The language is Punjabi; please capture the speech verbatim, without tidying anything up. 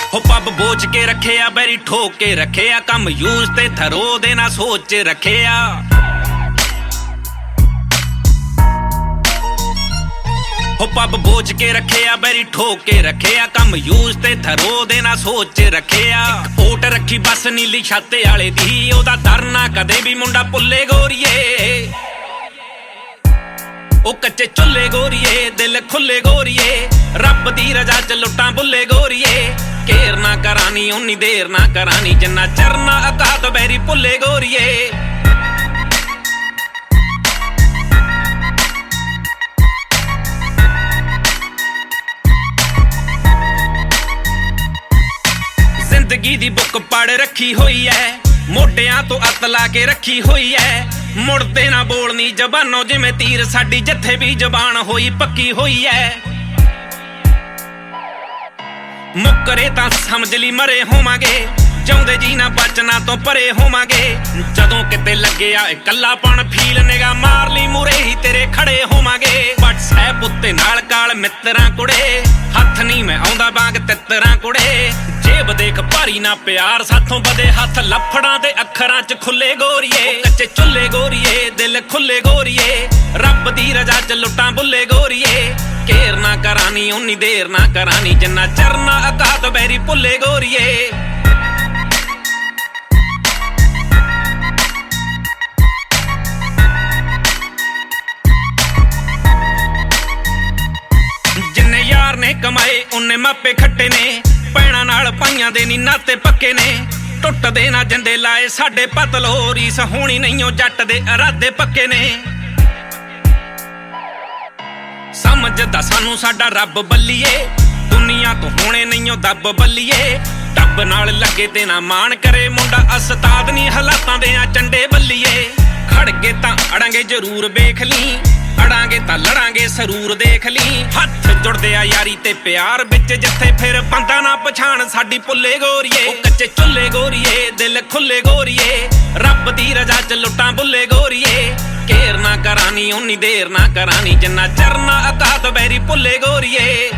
ਹੋ ਪੱਬ ਬੋਚ ਕੇ ਰੱਖਿਆ ਬੈਰੀ ਠੋਕ ਕੇ ਰੱਖਿਆ ਕੰਮ ਯੂਜ਼ ਤੇ ਥਰੋ ਦੇ ਨਾ ਸੋਚ ਰੱਖਿਆ ਹੋ ਪੱਬ ਬੋਚ ਕੇ ਰੱਖਿਆ ਬੈਰੀ ਠੋਕ ਕੇ ਰੱਖਿਆ ਕੰਮ ਯੂਜ਼ ਤੇ ਥਰੋ ਦੇ ਨਾ ਸੋਚ ਰੱਖਿਆ ਓਟ ਰੱਖੀ ਬਸ ਨੀਲੀ ਛੱਤ ਵਾਲੇ ਦੀ ਉਹਦਾ ਦਰ ਨਾ ਕਦੇ ਵੀ ਮੁੰਡਾ ਭੁੱਲੇ ਗੋਰੀਏ ਉਹ ਕੱਚੇ ਚੁੱਲੇ ਗੋਰੀਏ ਦਿਲ ਖੁੱਲੇ ਗੋਰੀਏ ਰੱਬ ਦੀ ਰਜ਼ਾ ਚ ਲੁੱਟਾਂ ਬੁੱਲੇ ਗੋਰੀਏ ਕੇਰ ਨਾ ਕਰਾਨੀ ਉਨੀ ਦੇਰ ਨਾ ਕਰਾਨੀ ਜਿੰਨਾ ਚਰਨਾ ਅਕਾਤ ਬੈਰੀ ਭੁੱਲੇ ਗੋਰੀਏ ਜ਼ਿੰਦਗੀ ਦੀ ਬੁੱਕ ਪੜ ਰੱਖੀ ਹੋਈ ਐ ਮੋਢਿਆਂ ਤੋਂ ਅੱਤ ਲਾ ਕੇ ਰੱਖੀ ਹੋਈ ਐ ਮੁੜਦੇ ਨਾ ਬੋਲਣੀ ਜ਼ਬਾਨੋਂ ਜਿਵੇਂ ਤੀਰ ਸਾਡੀ ਜਿੱਥੇ ਵੀ ਜ਼ਬਾਨ ਹੋਈ ਪੱਕੀ ਹੋਈ ਐ ਮੁੱਕਰੇ ਤਾਂ ਸਮਝ ਲਈ ਮਰੇ ਹੋਵਾਂਗੇ ਚਾਹੁੰਦੇ ਜੀ ਨਾ ਬਚਨਾ ਤੋਂ ਪਰੇ ਹੋਵਾਂਗੇ ਜਦੋਂ ਕਿਤੇ ਲੱਗਿਆ ਇਕੱਲਾਪਣ ਫੀਲ ਨਿਗਾ ਮਾਰ ਲਈ ਮੂਰੇ ਹੀ ਤੇਰੇ ਖੜੇ ਹੋਵਾਂਗੇ WhatsApp ਉੱਤੇ ਨਾਲ ਕਾਲ ਮਿੱਤਰਾਂ ਕੁੜੇ ਹੱਥ ਨਹੀਂ ਮੈਂ ਆਉਂਦਾ ਬਾਗ ਤਿੱਤਰਾਂ ਕੁੜੇ ਜੇਬ ਦੇਖ ਭਾਰੀ ਨਾ ਪਿਆਰ ਸਾਥੋਂ ਬਦੇ ਹੱਥ ਲੱਫੜਾਂ ਦੇ ਅੱਖਰਾਂ ਚ ਖੁੱਲੇ ਗੋਰੀਏ ਕੱਚੇ ਚੁੱਲੇ ਗੋਰੀਏ ਦਿਲ ਖੁੱਲੇ ਗੋਰੀਏ ਰੱਬ ਦੀ ਰਜ਼ਾ ਚ ਲੁੱਟਾਂ ਬੁੱਲੇ ਗੋਰੀਏ ਕੇਰ ਨਾ ਕਰਾਨੀ ਉਨੀ ਦੇਰ ਨਾ ਕਰਾਨੀ ਜਿੰਨਾ ਚਰਨਾ ਅਕਾਤ ਬੈਰੀ ਭੁੱਲੇ ਗੋਰੀਏ ਜਿੰਨੇ ਯਾਰ ਨੇ ਕਮਾਏ ਉਹਨੇ ਮਾਪੇ ਖੱਟੇ ਨੇ ਭੈਣਾਂ ਨਾਲ ਪਾਈਆਂ ਦੇ ਨੀ ਨਾਤੇ ਪੱਕੇ ਨੇ ਟੁੱਟਦੇ ਨਾ ਜਿੰਦੇ ਲਾਏ ਸਾਡੇ ਪਤਲੋ ਰੀਸ ਹੋਣੀ ਨਹੀਂਓ ਜੱਟ ਦੇ ਇਰਾਦੇ ਪੱਕੇ ਨੇ ਸਮਝਦਾ ਸਾਨੂੰ ਸਾਡਾ ਰੱਬ ਬੱਲੀਏ ਦੁਨੀਆ ਤੋਂ ਹੋਣੇ ਨਹੀਂਓ ਦੱਬ ਬੱਲੀਏ ਟੱਬ ਨਾਲ ਲੱਗੇ ਤੇ ਨਾ ਮਾਣ ਕਰੇ ਮੁੰਡਾ ਉਸਤਾਦ ਨੀ ਹਾਲਾਤਾਂ ਦੇ ਆ ਚੰਡੇ ਬੱਲੀਏ ਖੜਗੇ ਤਾਂ ਅੜਾਂਗੇ ਜ਼ਰੂਰ ਵੇਖ ਲਈ ਅੜਾਂਗੇ ਤਾਂ ਲੜਾਂਗੇ ਸਰੂਰ ਦੇਖ ਲਈ ਹੱਥ ਜੁੜਦੇ ਆ ਯਾਰੀ ਤੇ ਪਿਆਰ ਵਿੱਚ ਜਿੱਥੇ ਫਿਰ ਬੰਦਾ ਨਾ ਪਛਾਣ ਸਾਡੀ ਭੁੱਲੇ ਗੋਰੀਏ ਉਹ ਕੱਚੇ ਚੁੱਲੇ ਗੋਰੀਏ ਦਿਲ ਖੁੱਲੇ ਗੋਰੀਏ ਰੱਬ ਦੀ ਰਜ਼ਾ ਚ ਲੁੱਟਾਂ ਬੁੱਲੇ ਗੋਰੀਏ ਕੇਰ ਨਾ ਕਰਾਨੀ ਉਨੀ ਦੇਰ ਨਾ ਕਰਾਨੀ ਜਿੰਨਾ ਚਰਨਾ ਅਕਾਤ ਬੈਰੀ ਭੁੱਲੇ ਗੋਰੀਏ